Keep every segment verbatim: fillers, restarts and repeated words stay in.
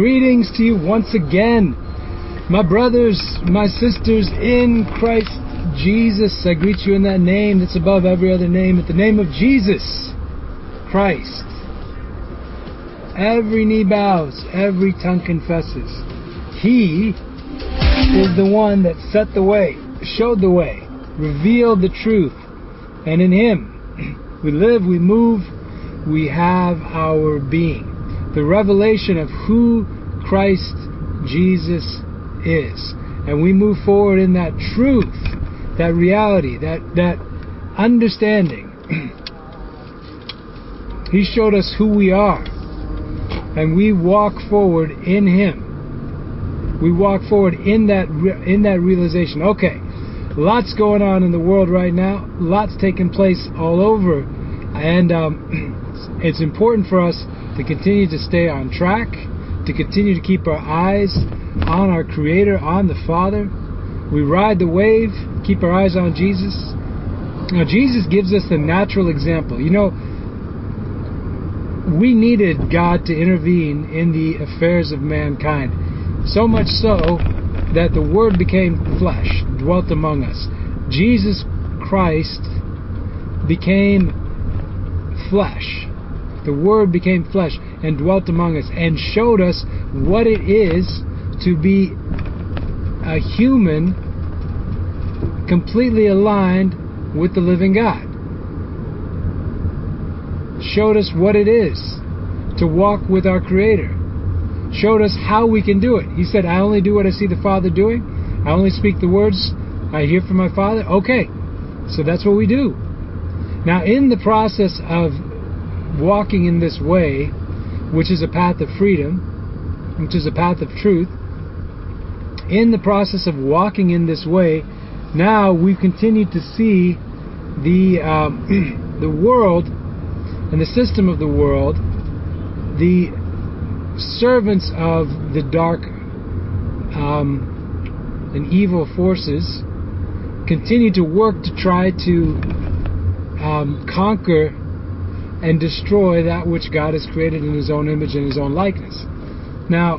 Greetings to you once again, my brothers, my sisters in Christ Jesus. I greet you in that name that's above every other name, at the name of Jesus Christ. Every knee bows, every tongue confesses. He is the one that set the way, showed the way, revealed the truth, and in Him we live, we move, we have our being. The revelation of who Christ Jesus is. And we move forward in that truth, that reality, that, that understanding. He showed us who we are. And we walk forward in Him. We walk forward in that in that realization. Okay, lots going on in the world right now. Lots taking place all over. And um, it's important for us to continue to stay on track, to continue to keep our eyes on our Creator, on the Father. We ride the wave, keep our eyes on Jesus. Now, Jesus gives us the natural example. You know, we needed God to intervene in the affairs of mankind, so much so that the Word became flesh, dwelt among us. Jesus Christ became flesh. The Word became flesh and dwelt among us and showed us what it is to be a human completely aligned with the living God. Showed us what it is to walk with our Creator. Showed us how we can do it. He said, I only do what I see the Father doing. I only speak the words I hear from my Father. Okay, so that's what we do. Now, in the process of walking in this way, which is a path of freedom, which is a path of truth, in the process of walking in this way, now we continue to see the um, the world and the system of the world, the servants of the dark um, and evil forces, continue to work to try to um, conquer and destroy that which God has created in His own image and His own likeness. Now,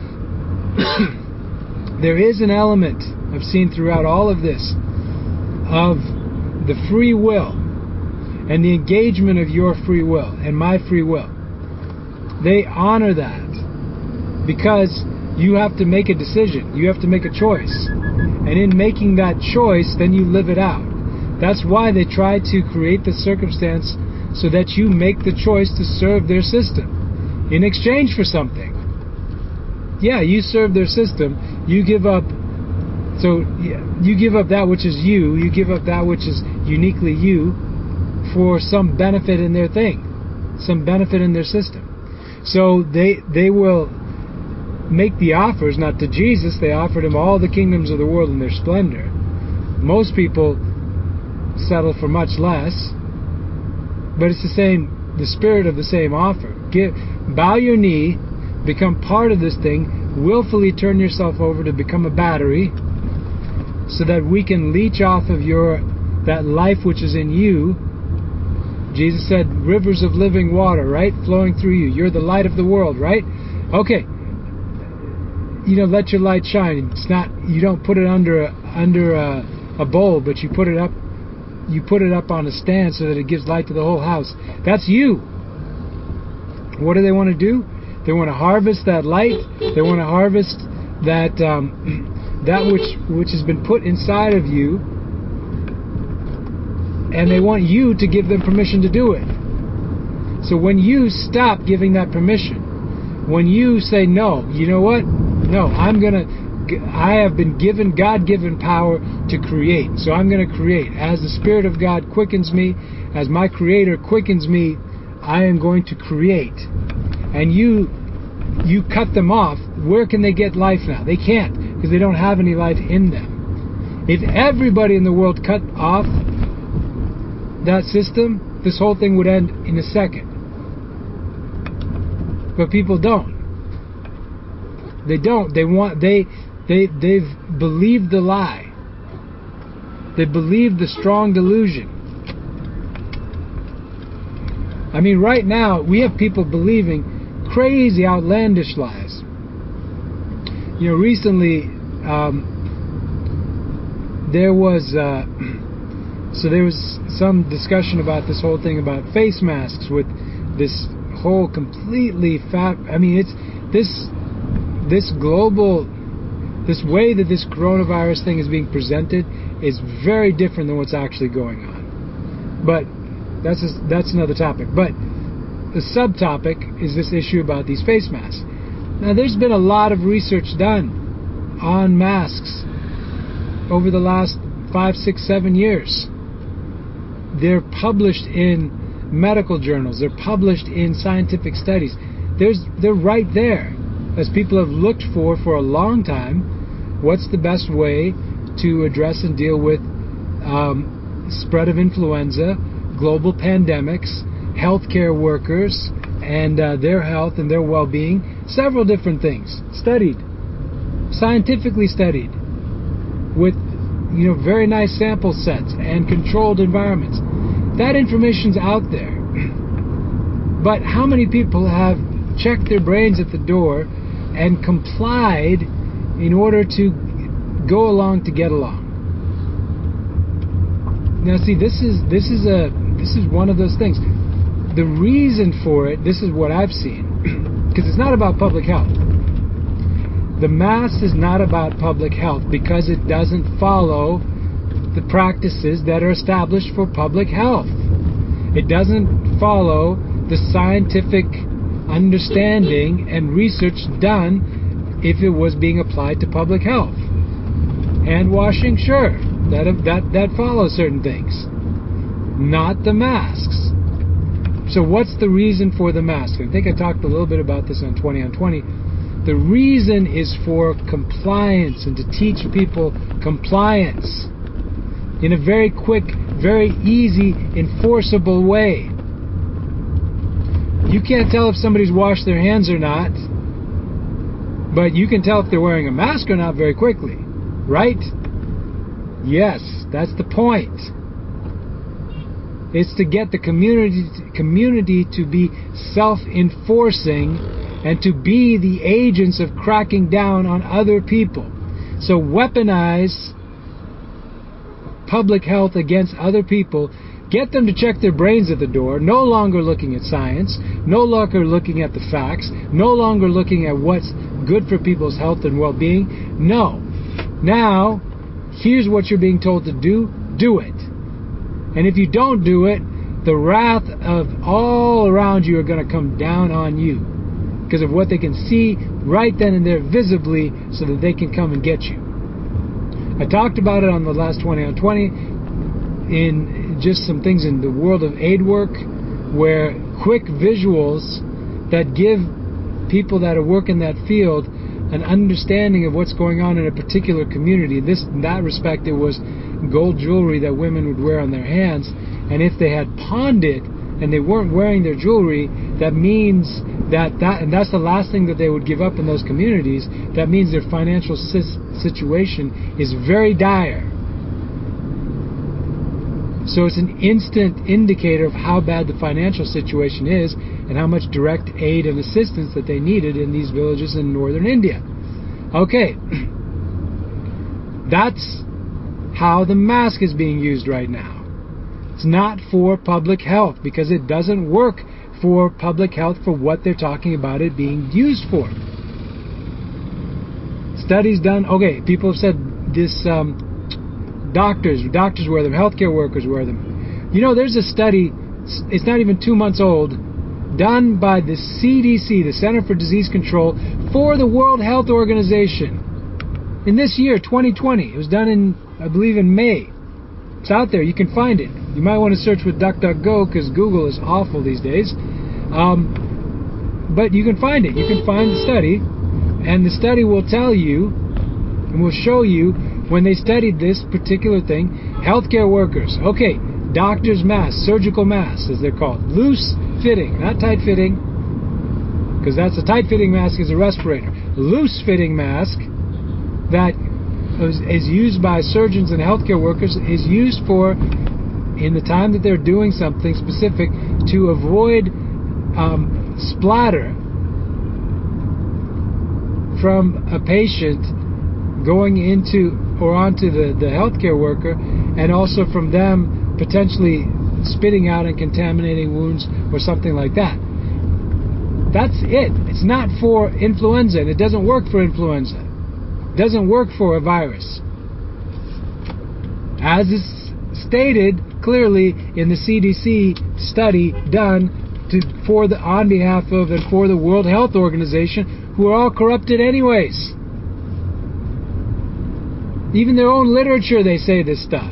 there is an element I've seen throughout all of this of the free will and the engagement of your free will and my free will. They honor that because you have to make a decision. You have to make a choice. And in making that choice, then you live it out. That's why they try to create the circumstance so that you make the choice to serve their system in exchange for something. Yeah, you serve their system. You give up. So you give up that which is you. You give up that which is uniquely you for some benefit in their thing, some benefit in their system. So they they will make the offers, not to Jesus. They offered Him all the kingdoms of the world in their splendor. Most people settle for much less. But it's the same, the spirit of the same offer. Give, bow your knee, become part of this thing, willfully turn yourself over to become a battery, so that we can leech off of your that life which is in you. Jesus said, rivers of living water, right, flowing through you. You're the light of the world, right? Okay. You know, let your light shine. It's not. You don't put it under a, under a, a bowl, but you put it up. You put it up on a stand so that it gives light to the whole house. That's you. What do they want to do? They want to harvest that light. They want to harvest that um, that which which has been put inside of you, and they want you to give them permission to do it. So when you stop giving that permission, when you say no, you know what? No, I'm gonna. I have been given God-given power to create. So I'm going to create. As the Spirit of God quickens me, as my Creator quickens me, I am going to create. And you you cut them off. Where can they get life now? They can't, because they don't have any life in them. If everybody in the world cut off that system, this whole thing would end in a second. But people don't. They don't. They want... They... They, they've believed the lie. They believed the strong delusion. I mean, right now, we have people believing crazy, outlandish lies. you know, recently um, there was uh, so there was some discussion about this whole thing about face masks with this whole completely fat. I mean, it's this this global this way that this coronavirus thing is being presented is very different than what's actually going on. But that's a, that's another topic. But the subtopic is this issue about these face masks. Now, there's been a lot of research done on masks over the last five, six, seven years. They're published in medical journals. They're published in scientific studies. There's, they're right there, as people have looked for for a long time. What's the best way to address and deal with um, spread of influenza, global pandemics, healthcare workers, and uh, their health and their well-being? Several different things studied, scientifically studied, with you know very nice sample sets and controlled environments. That information's out there. But how many people have checked their brains at the door and complied in order to go along to get along? Now, see, this is this is a this is one of those things. The reason for it, this is what I've seen, because it's not about public health. The mask is not about public health because it doesn't follow the practices that are established for public health. It doesn't follow the scientific understanding and research done if it was being applied to public health. Hand washing, sure, that that that follows certain things, not the masks. So what's the reason for the mask? I think I talked a little bit about this on twenty on twenty. The reason is for compliance and to teach people compliance in a very quick, very easy, enforceable way. You can't tell if somebody's washed their hands or not, but you can tell if they're wearing a mask or not very quickly, right? Yes, that's the point. It's to get the community community to be self-enforcing and to be the agents of cracking down on other people. So weaponize public health against other people. Get them to check their brains at the door, no longer looking at science, no longer looking at the facts, no longer looking at what's good for people's health and well-being. No. Now, here's what you're being told to do. Do it. And if you don't do it, the wrath of all around you are going to come down on you because of what they can see right then and there visibly so that they can come and get you. I talked about it on the last twenty on twenty in just some things in the world of aid work where quick visuals that give people that work in that field an understanding of what's going on in a particular community. This, in that respect, it was gold jewelry that women would wear on their hands, and if they had pawned it and they weren't wearing their jewelry, that means that that and that's the last thing that they would give up in those communities. That means their financial situation is very dire. So it's an instant indicator of how bad the financial situation is and how much direct aid and assistance that they needed in these villages in northern India. Okay, that's how the mask is being used right now. It's not for public health because it doesn't work for public health for what they're talking about it being used for. Studies done, okay, people have said this, um, doctors, doctors wear them, healthcare workers wear them. You know, there's a study, it's not even two months old, done by the C D C, the Center for Disease Control, for the World Health Organization. In this year, twenty twenty, it was done in, I believe, in May. It's out there, you can find it. You might want to search with DuckDuckGo because Google is awful these days. Um, but you can find it. You can find the study, and the study will tell you, and will show you, when they studied this particular thing, healthcare workers, okay, doctors' masks, surgical masks, as they're called, loose fitting, not tight fitting, because that's a tight fitting mask is a respirator. Loose fitting mask that is used by surgeons and healthcare workers is used for, in the time that they're doing something specific, to avoid um, splatter from a patient going into or onto the, the healthcare worker, and also from them potentially spitting out and contaminating wounds or something like that. That's it. It's not for influenza, and it doesn't work for influenza. It doesn't work for a virus. As is stated clearly in the C D C study done to, for the, on behalf of and for the World Health Organization, who are all corrupted anyways. Even their own literature, they say this stuff.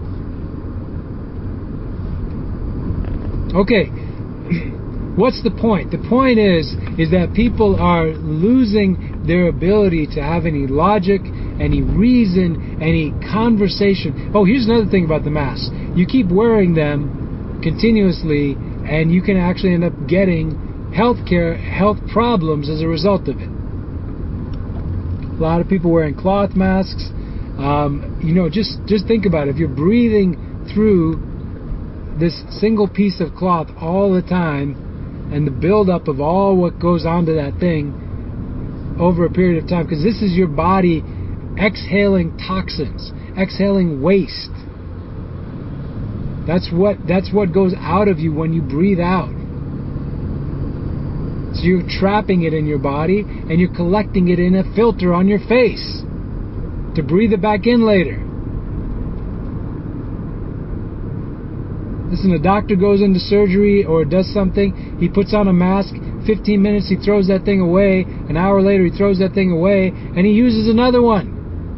Okay, what's the point? The point is, is that people are losing their ability to have any logic, any reason, any conversation. Oh, here's another thing about the masks. You keep wearing them continuously, and you can actually end up getting healthcare, health problems as a result of it. A lot of people wearing cloth masks. Um, you know, just, just think about it. If you're breathing through this single piece of cloth all the time, and the buildup of all what goes onto that thing over a period of time, because this is your body exhaling toxins, exhaling waste. That's what that's what goes out of you when you breathe out. So you're trapping it in your body, and you're collecting it in a filter on your face to breathe it back in later. Listen, a doctor goes into surgery or does something, he puts on a mask, fifteen minutes he throws that thing away, an hour later he throws that thing away, and he uses another one.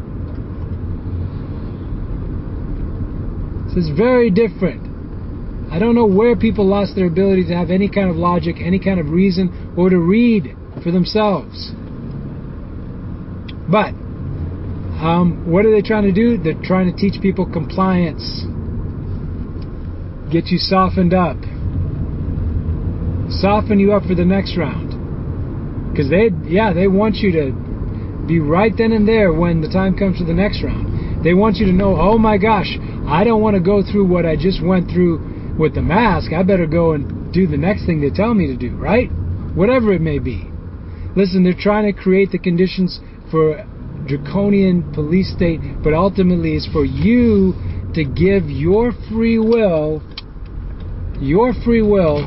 So it's very different. I don't know where people lost their ability to have any kind of logic, any kind of reason, or to read for themselves. But um, what are they trying to do? They're trying to teach people compliance. Get you softened up. Soften you up for the next round. Because they, yeah, they want you to be right then and there when the time comes for the next round. They want you to know, oh my gosh, I don't want to go through what I just went through with the mask. I better go and do the next thing they tell me to do, right? Whatever it may be. Listen, they're trying to create the conditions for draconian police state, but ultimately it's for you to give your free will, your free will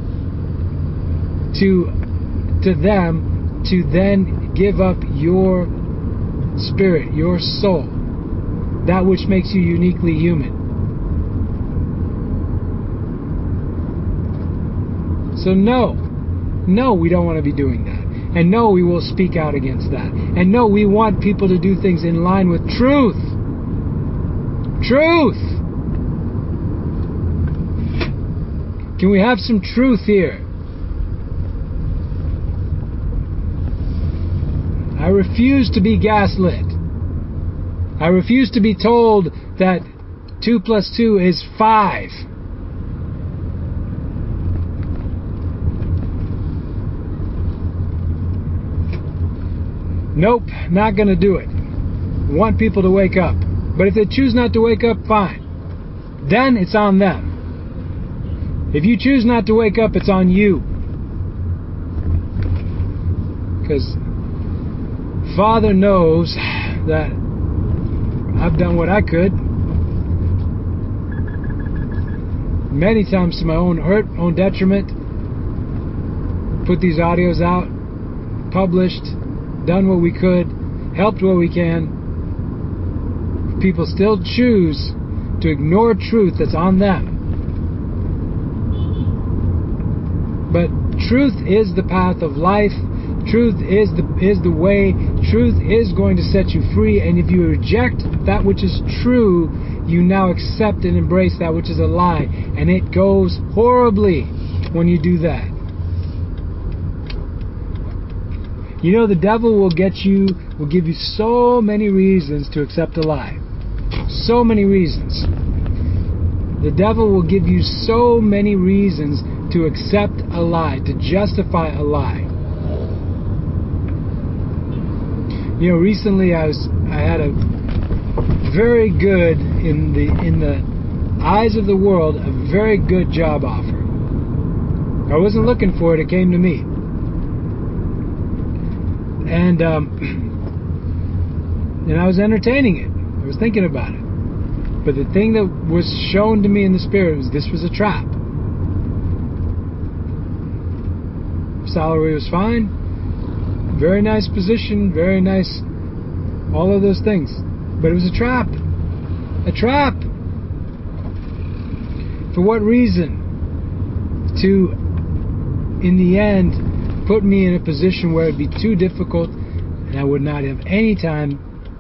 to to them, to then give up your spirit, your soul, that which makes you uniquely human. So no, no, we don't want to be doing that. And no, we will speak out against that. And no, we want people to do things in line with truth. Truth! Can we have some truth here? I refuse to be gaslit. I refuse to be told that two plus two is five. Nope, not going to do it. Want people to wake up. But if they choose not to wake up, fine. Then it's on them. If you choose not to wake up, it's on you. Because Father knows that I've done what I could. Many times to my own hurt, own detriment. Put these audios out. Published. Done what we could, helped what we can. People still choose to ignore truth that's on them. But truth is the path of life. Truth is the is the way. Truth is going to set you free. And if you reject that which is true, you now accept and embrace that which is a lie. And it goes horribly when you do that. You know, the devil will get you, will give you so many reasons to accept a lie. So many reasons. The devil will give you so many reasons to accept a lie, to justify a lie. You know, recently I was, I had a very good, in the in the eyes of the world, a very good job offer. I wasn't looking for it, it came to me. And um, and I was entertaining it. I was thinking about it. But the thing that was shown to me in the spirit was this was a trap. Salary was fine. Very nice position. Very nice. All of those things. But it was a trap. A trap. For what reason? To, in the end, put me in a position where it'd be too difficult and I would not have any time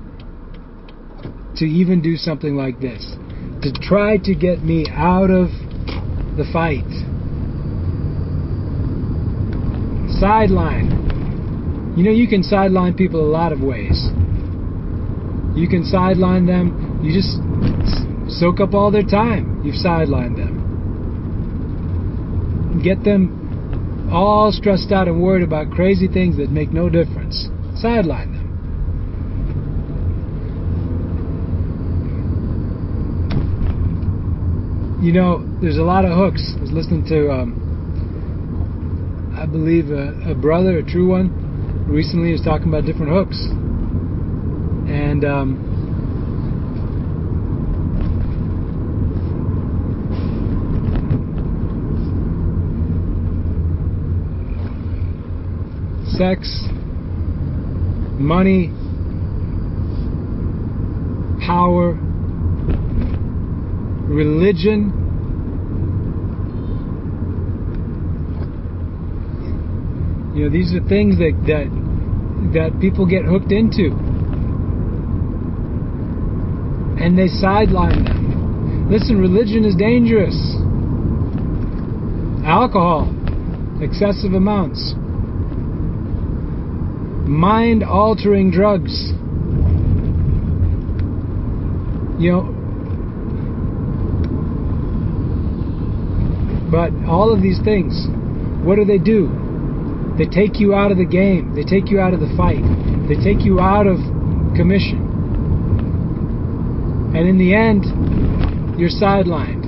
to even do something like this. To try to get me out of the fight. Sideline. You know, you can sideline people a lot of ways. You can sideline them. You just soak up all their time. You've sidelined them. Get them all stressed out and worried about crazy things that make no difference. Sideline them. You know, there's a lot of hooks. I was listening to, um, I believe, a, a brother, a true one, recently was talking about different hooks. And, um, sex, money, power, religion, you know, these are things that that that people get hooked into, and they sideline them. Listen, religion is dangerous. Alcohol, excessive amounts, mind-altering drugs. You know, but all of these things, what do they do? They take you out of the game. They take you out of the fight. They take you out of commission. And in the end, you're sidelined.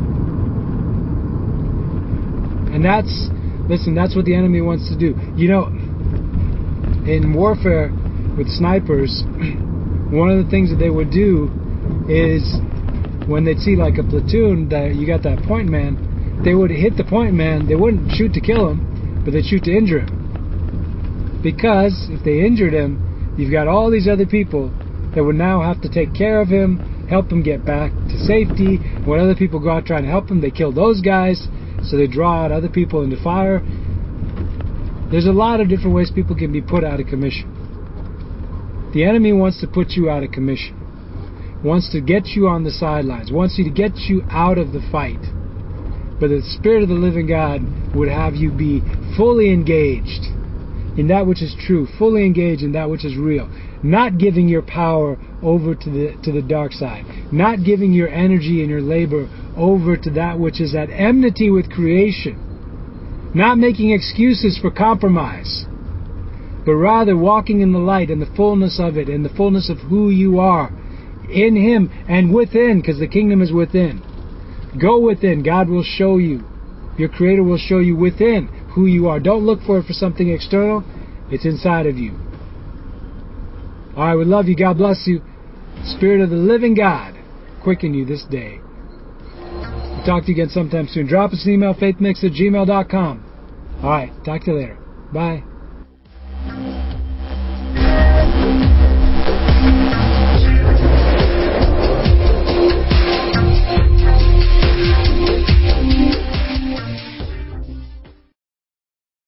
And that's, listen, that's what the enemy wants to do. You know, in warfare with snipers, one of the things that they would do is when they'd see like a platoon that you got that point man, they would hit the point man. They wouldn't shoot to kill him, but they'd shoot to injure him. Because if they injured him, you've got all these other people that would now have to take care of him, help him get back to safety. When other people go out trying to help him, they kill those guys, so they draw out other people into fire. There's a lot of different ways people can be put out of commission. The enemy wants to put you out of commission, wants to get you on the sidelines, wants you to get you out of the fight. But the Spirit of the living God would have you be fully engaged in that which is true, fully engaged in that which is real, not giving your power over to the to the dark side, not giving your energy and your labor over to that which is at enmity with creation, not making excuses for compromise, but rather walking in the light and the fullness of it and the fullness of who you are in Him and within, because the kingdom is within. Go within. God will show you. Your Creator will show you within who you are. Don't look for it for something external. It's inside of you. All right, we love you. God bless you. Spirit of the living God, quicken you this day. We'll talk to you again sometime soon. Drop us an email, faithmix at gmail dot com. All right, talk to you later. Bye.